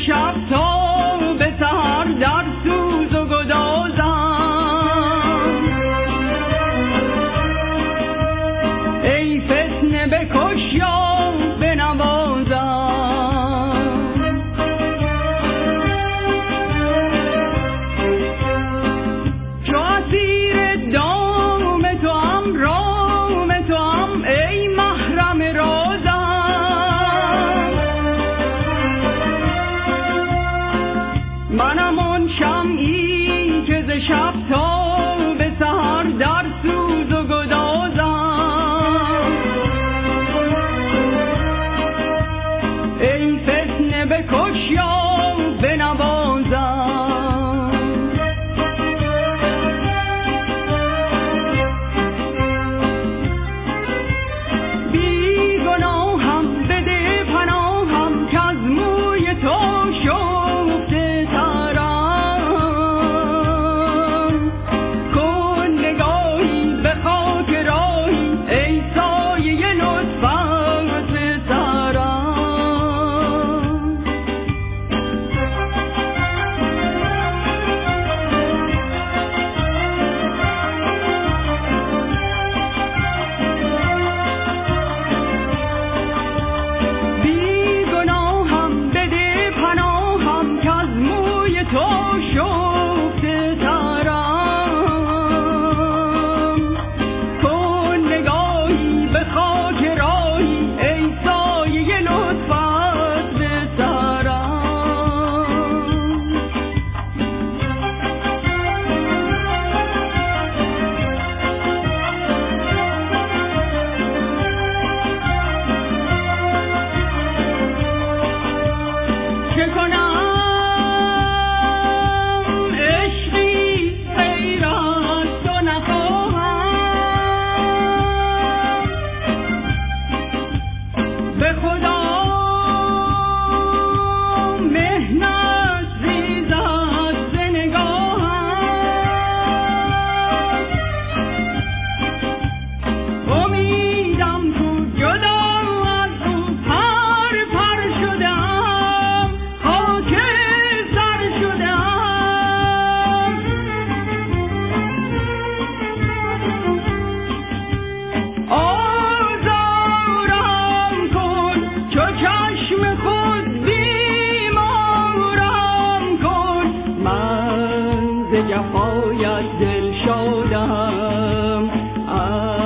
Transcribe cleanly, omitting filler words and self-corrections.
شب تا به سحر در سوز و گدازم. ای فتنه بکش یا بنوازم. چو اسیر دام تو هم رام تو هم ای محرم رازم. منم آن شمعی که ز شب تا به سحر در سوز و گدازم. ای فتنه بکش یا بنوازم. بی گناهم بده پناهم که از موی تو شفته ترم. کن نگاهی به خاک راهی ای سایه لطفت سرم. بی گناهم بده پناهم که از موی تو شفته ترم. کن نگاهی به خاک راهی ای سایه لطفت به سرم. چه کنم عشقی غیر از تو نخواهم. به خدا مهنت ریزد ز نگاهم. امیدم کو جدا از او پر پر شدم خاک سر شدم. آزارم کن چو چشم خود بیمارم کن. من ز جفایت دل شادم